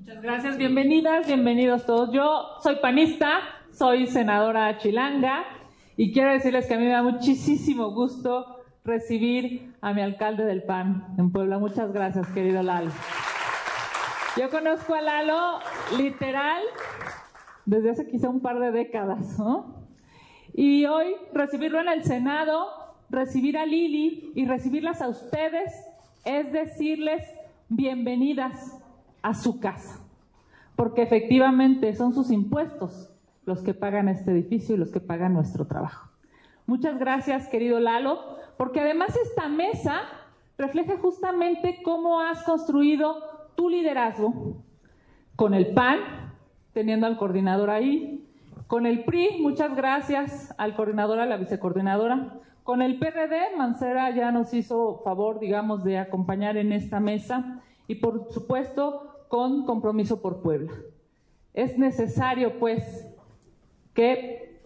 Muchas gracias, bienvenidas, bienvenidos todos. Yo soy panista, soy senadora chilanga y quiero decirles que a mí me da muchísimo gusto recibir a mi alcalde del PAN en Puebla. Muchas gracias, querido Lalo. Yo conozco a Lalo literal desde hace quizá un par de décadas, ¿no? Y hoy recibirlo en el Senado, recibir a Lili y recibirlas a ustedes es decirles bienvenidas a su casa, porque efectivamente son sus impuestos los que pagan este edificio y los que pagan nuestro trabajo. Muchas gracias, querido Lalo, porque además esta mesa refleja justamente cómo has construido tu liderazgo con el PAN, teniendo al coordinador ahí, con el PRI, muchas gracias al coordinador, a la vicecoordinadora, con el PRD, Mancera ya nos hizo favor, digamos, de acompañar en esta mesa, y por supuesto con Compromiso por Puebla. Es necesario, pues, que,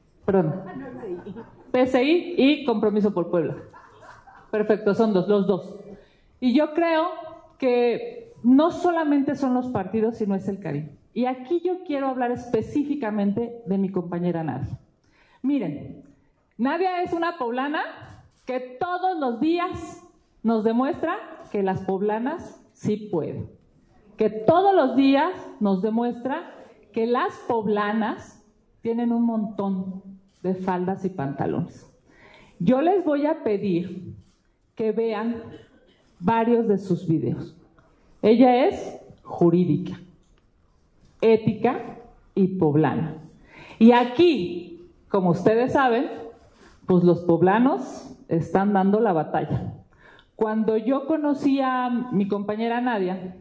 PSI y Compromiso por Puebla. Perfecto, son los dos. Y yo creo que no solamente son los partidos, sino es el cariño. Y aquí yo quiero hablar específicamente de mi compañera Nadia. Miren, Nadia es una poblana que todos los días nos demuestra que las poblanas sí pueden. Que todos los días nos demuestra que las poblanas tienen un montón de faldas y pantalones. Yo les voy a pedir que vean varios de sus videos. Ella es jurídica, ética y poblana. Y aquí, como ustedes saben, pues los poblanos están dando la batalla. Cuando yo conocí a mi compañera Nadia,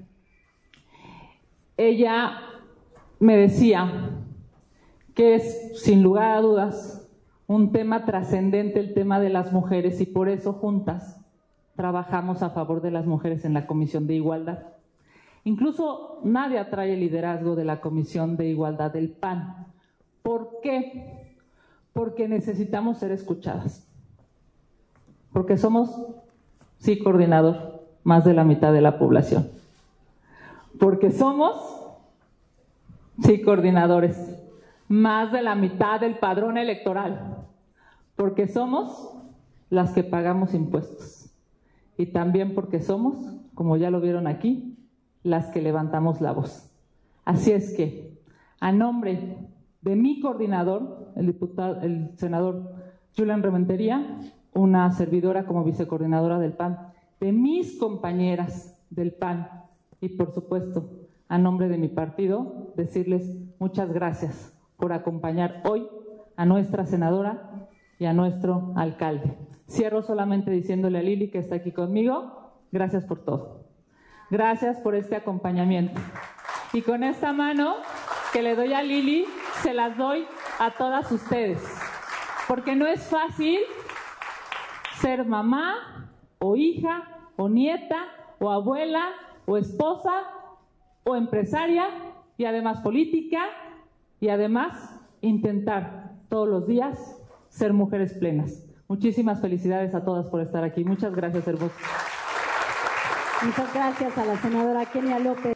ella me decía que es, sin lugar a dudas, un tema trascendente el tema de las mujeres, y por eso juntas trabajamos a favor de las mujeres en la Comisión de Igualdad. Incluso Nadia trae el liderazgo de la Comisión de Igualdad del PAN. ¿Por qué? Porque necesitamos ser escuchadas. Porque somos, sí, coordinador, más de la mitad de la población. Porque somos, sí, coordinadores, más de la mitad del padrón electoral. Porque somos las que pagamos impuestos. Y también porque somos, como ya lo vieron aquí, las que levantamos la voz. Así es que, a nombre de mi coordinador, el senador Julián Rementería, una servidora como vicecoordinadora del PAN, de mis compañeras del PAN y por supuesto a nombre de mi partido, decirles muchas gracias por acompañar hoy a nuestra senadora y a nuestro alcalde. Cierro solamente diciéndole a Lili, que está aquí conmigo, gracias por todo. Gracias por este acompañamiento. Y con esta mano que le doy a Lili, se las doy a todas ustedes, porque no es fácil ser mamá, o hija, o nieta, o abuela, o esposa, o empresaria, y además política, y además intentar todos los días ser mujeres plenas. Muchísimas felicidades a todas por estar aquí. Muchas gracias, hermosos. Muchas gracias a la senadora Kenia López.